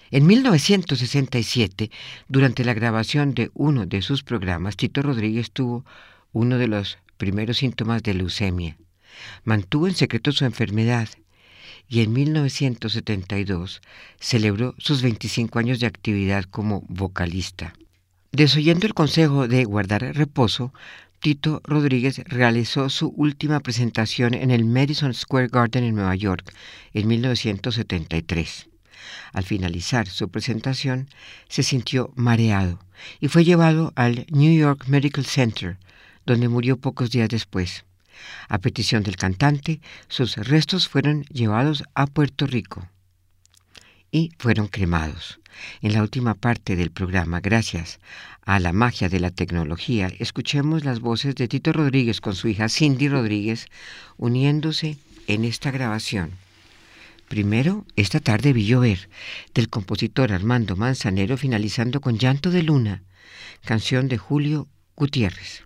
En 1967, durante la grabación de uno de sus programas, Tito Rodríguez tuvo uno de los primeros síntomas de leucemia. Mantuvo en secreto su enfermedad y en 1972 celebró sus 25 años de actividad como vocalista. Desoyendo el consejo de guardar reposo, Tito Rodríguez realizó su última presentación en el Madison Square Garden en Nueva York en 1973. Al finalizar su presentación, se sintió mareado y fue llevado al New York Medical Center, donde murió pocos días después. A petición del cantante, sus restos fueron llevados a Puerto Rico y fueron cremados. En la última parte del programa, gracias a la magia de la tecnología, escuchemos las voces de Tito Rodríguez con su hija Cindy Rodríguez uniéndose en esta grabación. Primero, Esta tarde vi llover, del compositor Armando Manzanero, finalizando con Llanto de Luna, canción de Julio Gutiérrez.